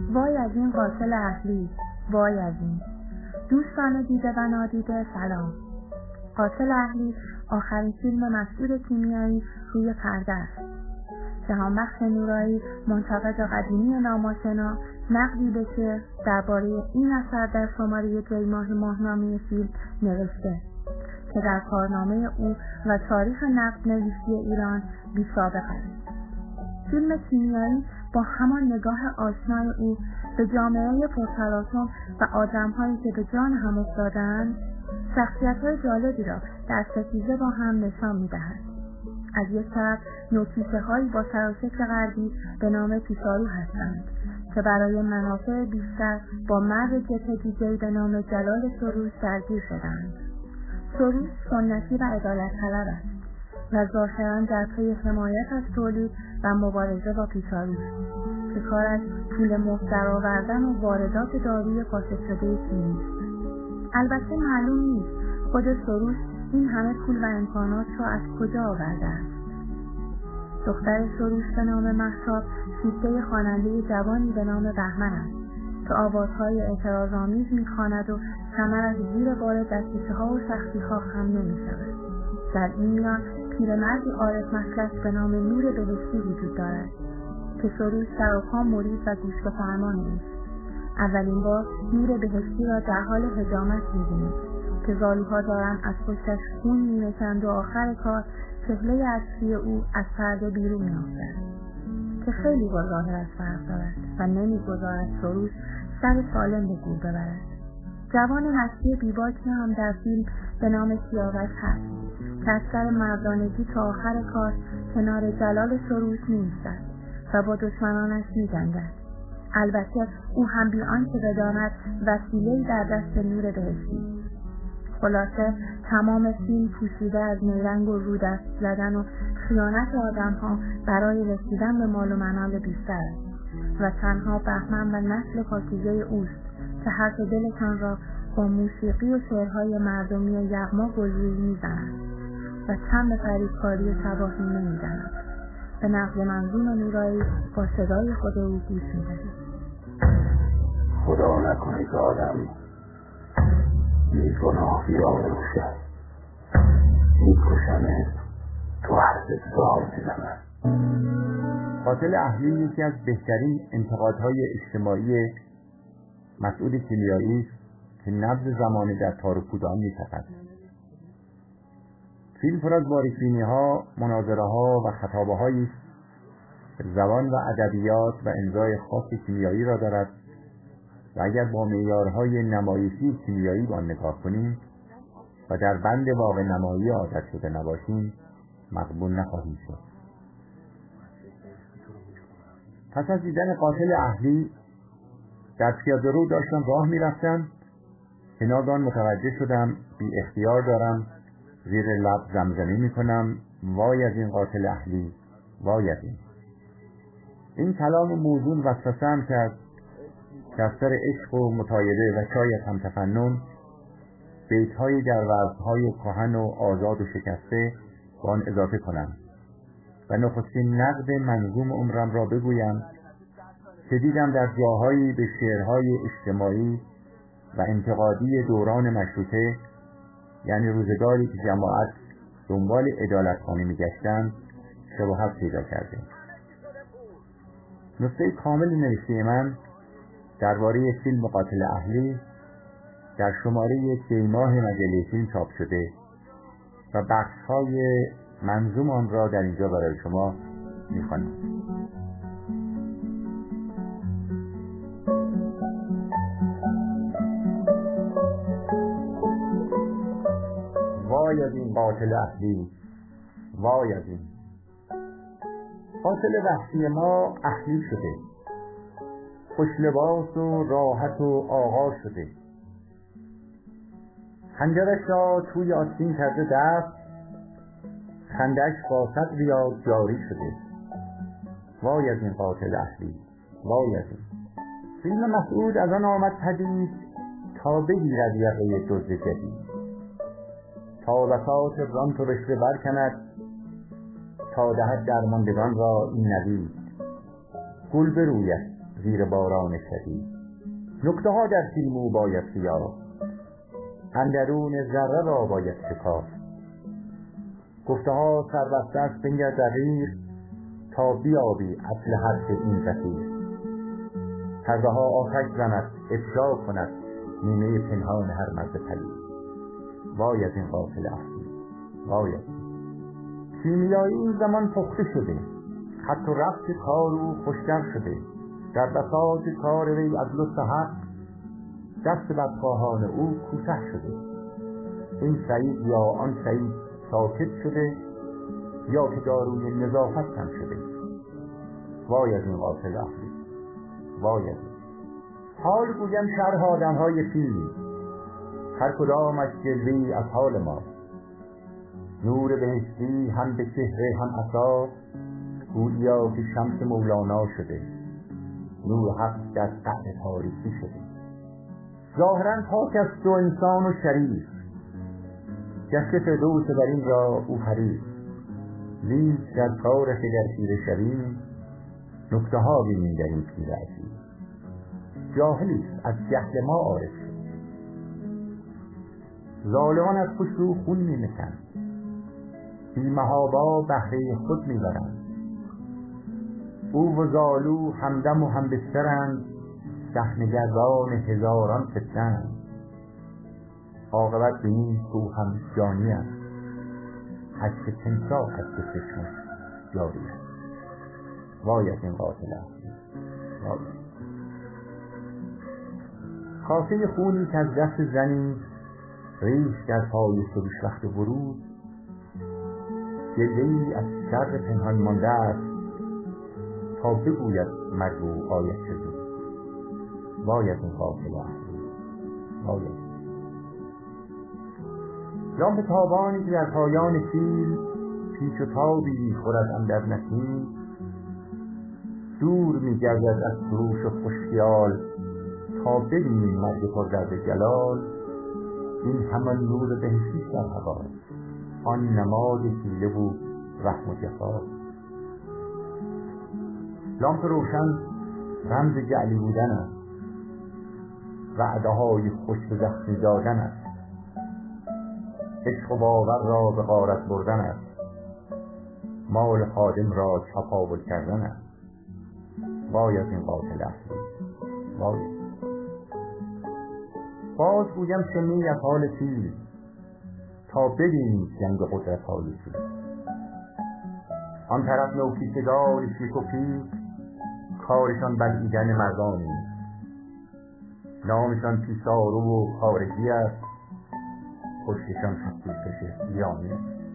وای از این قاتل اهلی، وای از این. دوستان دیده و نادیده سلام. قاتل اهلی آخرین فیلم مسعود کیمیایی روی پرده است. جهانبخش نورایی منتقد قدیمی ناماشنا نقدی به شعر درباره این اثر در شماره دی‌ماه ماهنامه فیلم نوشته که در کارنامه او و تاریخ نقد نویسی ایران بی سابقه است. فیلم کیمیایی با همان نگاه آشنای او به جامعه پرتلاطم و آدم‌هایی که به جان هم افتاده‌اند، شخصیت‌های جالبی را در ستیزه با هم نشان می‌دهد. از یک طرف نوکیشه‌هایی با سر و شکل غربی به نام پیشارو هستند که برای منافع بیشتر با مرد جبهه دیگری به نام جلال سروش درگیر شدند. سروش سنتی و عدالت‌طلب است و ظاهراً در پی حمایت از تولید و مبارزه با پیشارو که کارش پول مفت درآوردن و واردات داروی فاسد شده چینی است. البته معلوم نیست خود سروش این همه پول و امکانات را از کجا آورده است. دختر سروش به نام مهتاب شیفته خواننده جوانی به نام بهمن است که آوازهای اعتراض‌آمیز می‌خواند و کمر از زیر بار دستکشه‌ها و سختی‌ها خم نمی‌شود. در این میان پیرمردی عارف مسلک به نام نور بهشتی وجود دارد که سروش سر و پا مرید و گوش به فرمان اوست. اولین بار نور بهشتی را در حال حجامت می‌بینید که زالوها دارند از پشتش خون می‌نشند و آخر کار چهره اصلی او از پرده بیرون می‌افتد که خیلی با ظاهرش فرق دارد و نمی‌گذارد سروش سر سالم به گور ببرد. جوان مستی بیباکی هم در فیلم به نام سیاوش هست که از سر مردانگی تا آخر کار کنار جلال سروش می‌ایستد و با دشمنانش می‌جنگد. البته او هم بی آنکه بداند وسیله‌ای در دست نور بهشتی. خلاصه تمام فیلم پوشیده از نیرنگ و رودست زدن و خیانت آدم‌ها برای رسیدن به مال و منال بیشتر است و تنها بهمن و نسل پاکیزه اوست که حرف دلتان را با موسیقی و شعرهای مردمی یغما گلرویی می‌زند و کم به فریبکاری تباهی نمی‌زند. به نقد منظوم نورایی با صدای خود او گوش می‌دهید. خدا نکنه که آدم بیگناه بی‌آبروشه می‌کشمه تو حرفت دار می‌زنم. قاتل اهلی یکی از بهترین انتقادهای اجتماعی مسعود کیمیایی است که نبض زمانه در تار و پود آن می‌تپد. فیلم پر از باریک‌بینی‌ها، مناظره‌ها و خطابه‌هایی است که زبان و ادبیات و امضای خاص کیمیایی را دارد و اگر با معیارهای نمایشی کیمیایی با آن نگاه کنیم و در بند واقع نمایی عادت شده نباشیم مقبول نخواهیم شد. پس از دیدن قاتل اهلی در پیاده‌رو داشتم راه می‌رفتم که ناگهان متوجه شدم بی اختیار دارم زیر لب زمزمه می‌کنم وای از این قاتل اهلی، وای از این. این کلام موزون وسوسه‌ام کرد که از سر عشق و مطایره و شاید هم تفنن بیت‌های در وزن‌های کهن و آزاد و شکسته با آن اضافه کنم و نخستین نقد منظوم عمرم را بگویم که دیدم در جاهایی به شعرهای اجتماعی و انتقادی دوران مشروطه، یعنی روزگاری که جماعت دنبال عدالت‌خوانی می‌گشتند، شباهت پیدا کرده. نسخه کامل نوشته من درباره فیلم قاتل اهلی در شماره دی‌ماه مجله فیلم چاپ شده و بخش‌های منظوم آن را در اینجا برای شما می‌خوانم. وای از این قاتل اهلی، وای از این. قاتل وحشی ما اهلی شده، خوش لباس و راحت و آغاز شده، خنجرش را توی آستین کرده دست، خندش با صد ریال جاری شده. وای از این قاتل اهلی، وای از این. فیلم مسعود از آن آمد پدید تا بگیرد یقه دزد جدید، تا بساط ران تو رشته برکند، تا دهد درماندگان را این نوید. گل بروید زیر باران شدید. نکته ها در فیلم او باید سیاه، اندرون ذره را باید شکافت. گفته ها سربسته است بنگر دقیق، تا بیابی اصل حرف این زفیر. پرده ها آتش زند افشا کند نیمه پنهان هر مرد پلید. وای از این قاتل اصلی، وای از این. کیمیایی این زمان پخته شده، خط و رفت کار او خوشتر شده. در بساط کار وی از لطف حق، دست بدخواهان او کوته شده. این سعید یا آن سعید ساکت شده، یا که داروی نظافت هم شده. وای از این قاتل اصلی، وای از این. حال گویم شرح آدم‌های فیل، هر کدامش جلوه‌ای از حال ما. نور بهشتی هم به چهره هم عصا، گویا که شمس مولانا شده. نور حق در قعر تاریکی شده. ظاهراً پاک است و انسان و شریف، گشته فردوس بر این را او حریف. لیک در کار اگر خیره شویم، نکته ها بینیم در این پیر عزیز. جاهلی از جهل ما عارف شد. ظالمان از پشت رو خون می‌مکند، بی محابا بهره خود میبرند. او و زالو همدم و هم بسترند، صحنه‌گردان هزاران فتنه‌اند. عاقبت به این کو هم جانی است، حشر تمساح از کششش جاری است. وای از این قاتل اصلی، وای. کاسه خونی که از دست زنی ریش در پای سروش وقت ورود، جلوه‌ای از شر پنهان مانده است، تا بگوید مگو آیت شد. وای از این قاتل اصلی، وای. لامپ تابانی که در پایان فیل پیچ و تابی خورد اندر نسیم، دور می‌گردد از فروش و خوشخیال، تا ببینیم مرد پردرد جلال. این همان نور بهشتی در هواست، آن نماد حیله و رحم و جفا. لامپ روشن رمز جعلی بودن است، وعده های خوش به زخمی دادن است. عشق و باور را به غارت بردن است، مال خادم را چپاول کردن است. وای از این قاتل اصلی، وای. باز گویم شمی از حال فیل، تا ببینید جنگ قدرت های فیل. آن طرف نوکیسگار شیک و پیک، کارشان بلعیدن مردانی، نامشان پیسارو و خارجی است، پشتشان خطیفش ایرانی.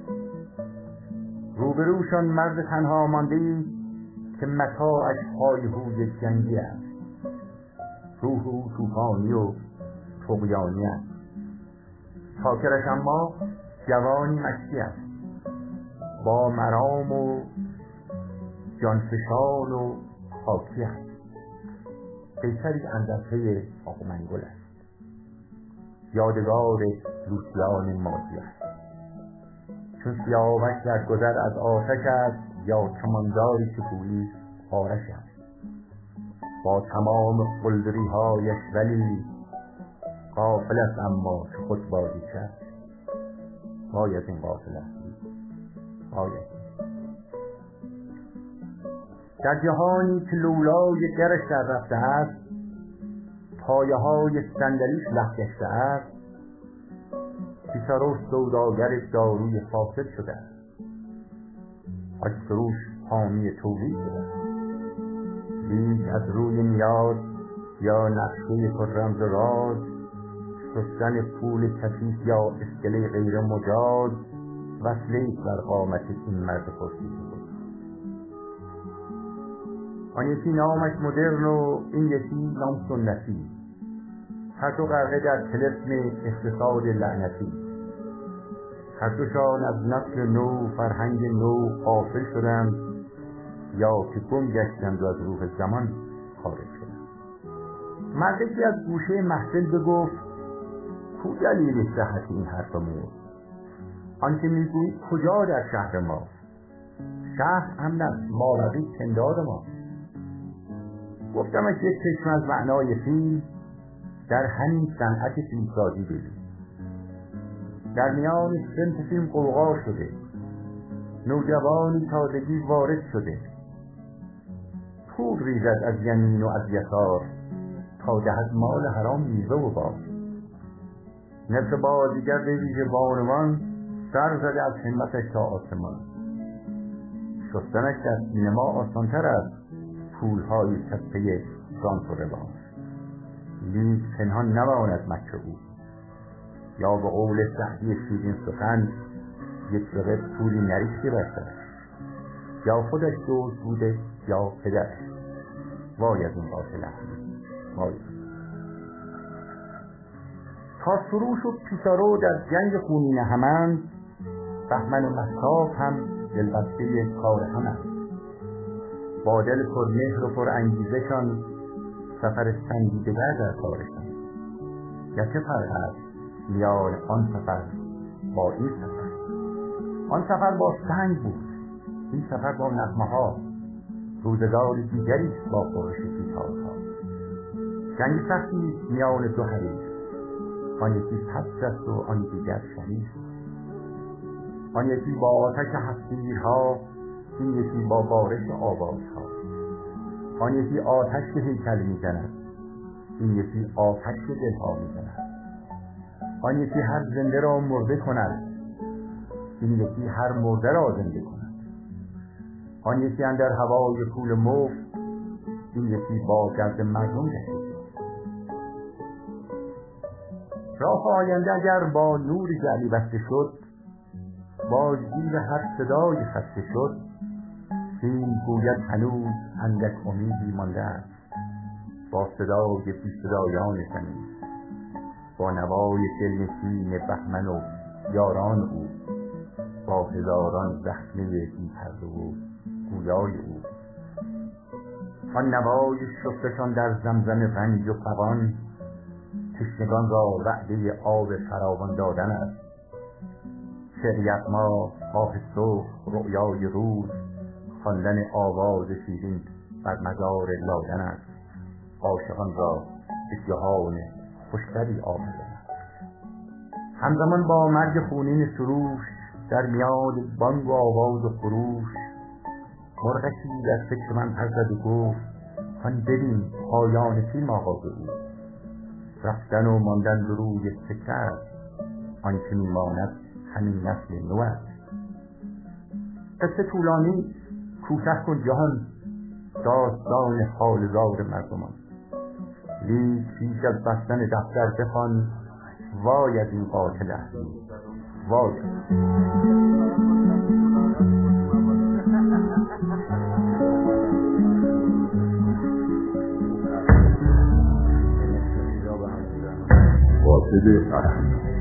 روبروشان مرد تنها مانده‌ای، که متاعش هایهوی جنگی است. روح او طوفانی و طغیانی است، چاکرش اما جوانی مشتی است، با مرام و جانفشان و خاکی است. قیصری اندر پی آهومنگل است، یادگار لوسیان ماضی است. چون سیاوش در گذر از آتش است، یا کمانداری که گویی آرش است. با تمام قلدری هایش ولی، غافل است اما که خود بازیچه است. وای از این قاتل اصلی، وای. در جهانی که لولای درش در رفته است، پایه های صندلیش له گشته است، پیسارو سوداگر داروی فاسد شده است. حاج فروش حامی تولید شده است. لیک از روی نیاز یا نقشه پر رمز و راز، شستن پول کثیف یا اسکله غیر مجاز، وصله بر قامت این مرد پرسیده بود. آن یکی نامش مدرن و این یکی نام سنتی، هر دو غرقه در طلسم اقتصاد لعنتی. هر دوشان از نسل نو فرهنگ نو غافل شدند، یا که گم گشتند و از روح زمان خارج شدند. مردی از گوشه محفل بگفت کو دلیل صحت این حرف مو؟ آنکه میگویی کجا در شهر ما؟ شهر امن است، مابقی پندار ما. گفتمش یک چشم از معنای فیل در همین صنعت فیلسازی ببین. در میان صنف فیلم غوغا شده، نوجوانی تازگی وارد شده، پول ریزد از یمین و از یسار تا دهد مال حرام میوه و بار. نفس بازیگر به ویژه بانوان سر زده از همتش تا آسمان. شستنش در سینما آسانتر از پولهای تپه شانس و روان. لیک پنهان نماند مکر او، یا به قول سعدی شیرین سخن یک رقب پولی نریختی بر سرش، یا خودش دوست بوده یا پدرش. وای از این قاتل احمد، وای. تا سروش و پیسارو در جنگ خونین همند، بهمن و مهتاب هم دلبسته کار همند. با دل پرمهر و پرانگیزشان سفر سنگیدگر در کارشان. گرچه فرق است میان آن سفر با این سفر. آن سفر با سنگ بود، این سفر با نغمه ها. روزگار دیگری با خورش پیکارها. جنگ سختی میان دو حریف، آن یکی پست است و آن دیگر شریف. آن یکی با آتش هفتیرها، این یکی با بارش آوازها. آن یکی آتش به هیکل می‌زند، این یکی آتش به دلها می‌زند. آن یکی هر زنده را مرده کند، این یکی هر مرده را زنده کند. آن یکی اندر هوای پول مفت، این یکی با گرد مردم گشته. راه آینده اگر با نور جعلی بسته شد، با زیر هر صدای خسته شد، فیل گوید هنوز اندک امیدی مانده است. با صدای بی صدایان زمین، با نوای دلنشین بهمن و یاران او، با هزاران زخمه بی پرده و گویای او. آن نوای شستشان در زمزم رنج و فغان، تشنگان را وعده آب فراوان دادن است. شعر یغما، آه صبح، رؤیای روز، خواندن آواز شیرین بر مزار لادن است. عاشقان را به جهان خوشتری آمدن است. همزمان با مرگ خونین سروش، در میان بانگ و آواز و خروش، مرغکی در فکر من پر زد و گفت هان ببین پایان فیلم آغاز او. رفتن و ماندن به روی سکه است، آنچه میماند همین نسل نو است. قصه طولانی، کوتاه کن جهان داستان حال زار مردمان. لیک پیش از بستن دفتر بخوان، وای از این قاتل اهلی، وای. قاتل اهلی